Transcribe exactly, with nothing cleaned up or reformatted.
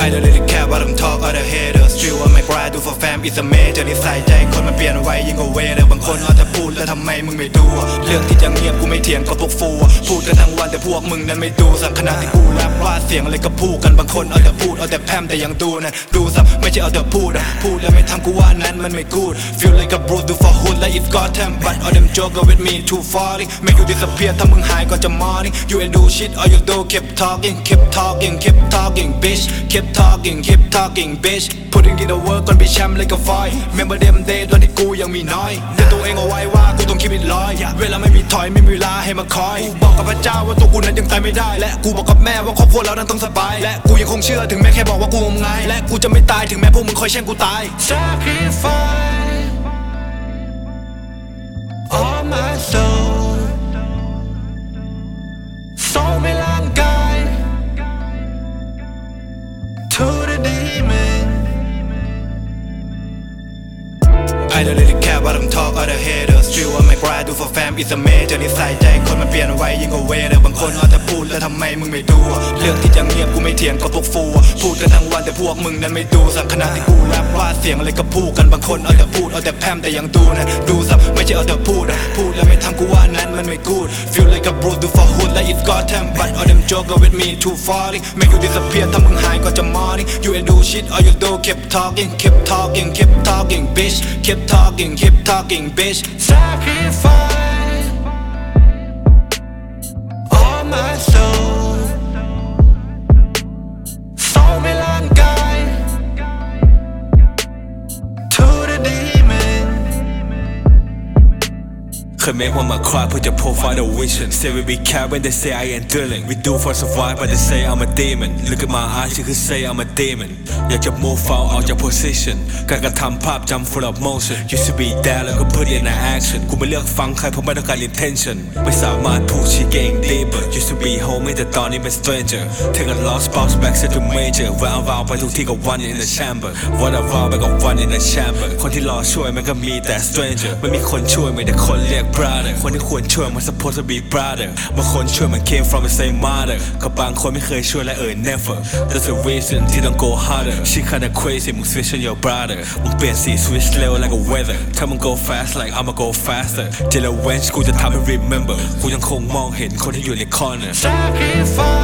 I don't really care what I'm talk or the haters Still on my grind do for fam it's a major นิสัยใจคนมันเปลี่ยนไวยิ่งกว่าเวเดอร์บางคนเอาแต่พูดแล้วทำไมมึงไม่ดูเรื่องที่จะเงียบกูไม่เถียงกับพวกฟูพูดกันทั้งวันแต่พวกมึงนั้นไม่ดูสักขณะที่กูแรปว่าเสียงอะไรก็พูดกันบางคนเอาแต่พูดเอาแต่แพมแต่ยังดูนะดูซ้ำไม่ใช่เอาแต่พูดพูดแล้วไม่ทำกูว่านั้นมันไม่กูด Feel like a bro do for hood like it's got time but all them joker with me too far make you disappear ถ้ามึงหายก่อนจะ morning you ain't do shit all you do keep talking keep talking keep talking bitch keep talking keep talking bitch putting in the work ก่อนไปแชมป์ like a fight remember them days ตอนที่กูยังมีน้อยเตือนตัวเองเอาไว้ว่ากูต้อง keep it loyal เวลาไม่มีถอยไม่มีเวลาให้มาคอยกูบอกกับพระเจ้าว่าตัวกูนั้นยังตายไม่ได้และกูบอกกับแม่ว่าครอบครัวเรานั้นต้องสบายและกูยังคงเชื่อถึงแม้แค่บอกว่ากูงมงายและกูจะไม่ตายถึงแม้พวกมึงคอยแช่งกูตาย Sacrifice all my soul ส่งให้ร่างกาย to the demon I don't really care what I'm talk or the haters Still on my grind do for fam it's a major นิสัยใจคนมันเปลี่ยนไวยิ่งกว่าเวเดอร์บางคนเอาแต่พูดแล้วทำไมมึงไม่ดูเรื่องที่จะเงียบกูไม่เถียงกับพวกฟูพูดกันทั้งวันแต่พวกมึงนั้นไม่ดูสักขณะที่กูแรปว่าเสียงอะไรก็พูดกันบางคนเอาแต่พูดเอาแต่แพมแต่ยังดูนะดูซ้ำไม่ใช่เอาแต่พูดพูดแล้วไม่ทำกูว่านั้นมันไม่กูด Feel like a bro do for hood like it's got time but all them joker with me too far make you disappear ถ้ามึงหายก่อนจะ morning you ain't do shit all you do keep talking keep talking keep talking bitch keep talking keep talking bitch sacrifice all my soul ส่งให้ร่างกาย to the demon Could make one my cry, put your profile the vision Say we be cat when they say I ain't dealing We do for survive but they say I'm a demon Look at my eyes you could say I'm a demon อยากจะ move out ออกจาก position การกระทำภาพจำ full of motion Used to be there แล้วก็ put it in action กูไม่เลือกฟังใครเพราะไม่ต้องการ intention ไม่สามารถพูดชี้เก่ง deeper Used to be homie แต่ตอนนี้เป็น stranger Take a lost bounce back set to major แวววาวไปทุกที่กับ one in the chamber วันละวาวไปกับ one in the chamber คนที่รอช่วยมันก็มีแต่ stranger ไม่มีคนช่วยมีแต่คนเรียกbrother คนที่ควรช่วยมัน supposed to be brother บางคนช่วยมัน came from the same mother กับบางคนไม่เคยช่วยและเอ่ย never There's a reason ที่ต้อง go harder She kinda crazy มึง switch on your brother มึงเปลี่ยนสี switch เร็ว like a weather ถ้ามึง go fast like I'ma go faster เจลเวนช์กูจะทำให้ remember กูยังคงมองเห็นคนที่อยู่ใน corner Sacrifice